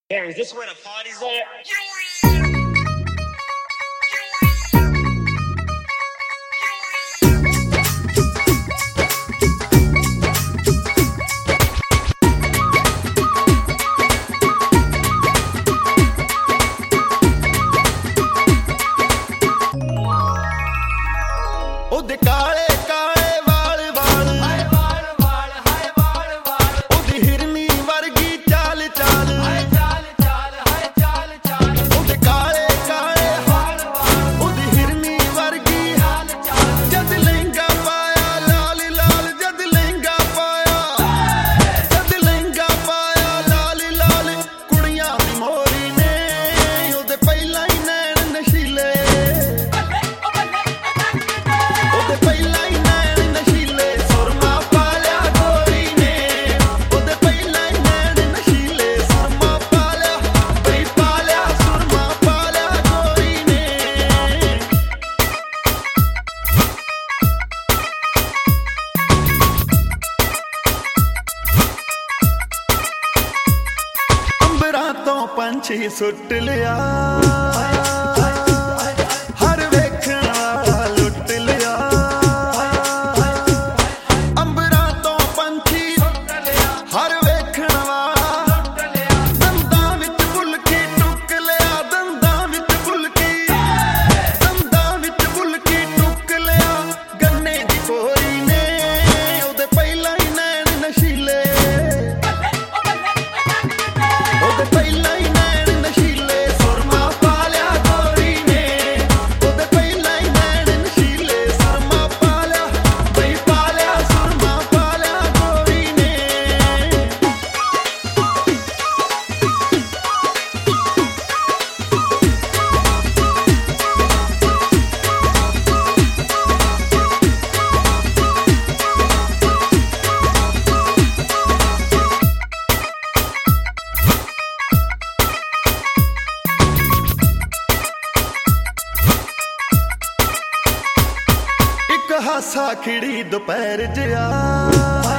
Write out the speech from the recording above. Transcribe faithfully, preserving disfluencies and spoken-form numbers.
Yeah, is this where the party's at? ਉਹਦੇ ਕਾਲੇ ਕਾਲੇ ਵਾਲ ਵਾਲ ਹਾਏ ਵਾਲ ਵਾਲ ਹਾਏ ਵਾਲ ਵਾਲ ਉਹਦੀ ਹਿਰਨੀ ਵਰਗੀ ਚਾਲ ਚਾਲ ਹਾਏ ਚਾਲ ਚਾਲ ਹਾਏ ਚਾਲ ਚਾਲ ਉਹਦੇ ਕਾਲੇ ਕਾਲੇ ਵਾਲ ਵਾਲ ਉਹਦੀ ਹਿਰਨੀ ਵਰਗੀ ਚਾਲ ਚਾਲ ਜਦ ਲਹਿੰਗਾ ਪਾਇਆ ਲਾਲ ਲਾਲ ਜਦ ਲਹਿੰਗਾ ਪਾਇਆ ਜਦ ਲਹਿੰਗਾ ਪਾਇਆ ਲਾਲ ਲਾਲ ਕੁੜੀਆਂ ਦੀ ਮੋਰੀ ਨੇ ਉਹਦੇ ਪਹਿਲਾਂ ਹੀ ਨੈਣ ਨਸ਼ੀਲੇ ਪਹਿਲਾਂ ਹੀ ਨੈਣ ਨਸ਼ੀਲੇ ਸੁਰਮਾ ਪਾ ਲਿਆ ਗੋਰੀ ਨੇ ਉਹਦੇ ਪਹਿਲਾਂ ਹੀ ਨੈਣ ਨਸ਼ੀਲੇ ਸੁਰਮਾ ਪਾ ਲਿਆ ਬਈ ਪਾ ਲਿਆ ਸੁਰਮਾ ਪਾ ਲਿਆ ਗੋਰੀ ਨੇ ਅੰਬਰਾਂ ਤੋਂ ਪੰਛੀ ਸੁੱਟ ਲਿਆ ਹਰ ਵੇਖਣ ਵਾਲਾ ਲੁੱਟ ਲਿਆ ਅੰਬਰਾਂ ਤੋਂ ਪੰਛੀ ਹਰ ਵੇਖਣ ਵਾਲਾ ਦੰਦਾਂ ਵਿੱਚ ਫੁਲਕੀ ਟੁੱਕ ਲਿਆ ਦੰਦਾਂ ਵਿੱਚ ਫੁਲਕੀ ਦੰਦਾਂ ਵਿੱਚ ਫੁਲਕੀ ਟੁੱਕ ਲਿਆ ਗੰਨੇ ਦੀ ਕੋਰੀ ਨੇ ਉਹਦੇ ਪਹਿਲਾਂ ਹੀ ਨੈਣ ਨਸ਼ੀਲੇ ਉਹਦੇ ਪਹਿਲਾਂ ਹੀ ਨੈਣ ਨਸ਼ੀਲੇ ਸੁਰਮਾ ਪਾ ਲਿਆ ਗੋਰੀ ਨੇ ਉਹਦੇ ਪਹਿਲਾਂ ਹੀ ਨੈਣ ਨਸ਼ੀਲੇ ਸੁਰਮਾ ਪਾ ਲਿਆ ਬਈ ਪਾ ਲਿਆ ਸੁਰਮਾ ਪਾ ਲਿਆ ਗੋਰੀ ਨੇ ਇੱਕ ਹਾਸਾ ਖਿੜੀ ਦੁਪਹਿਰ ਜਿਹਾ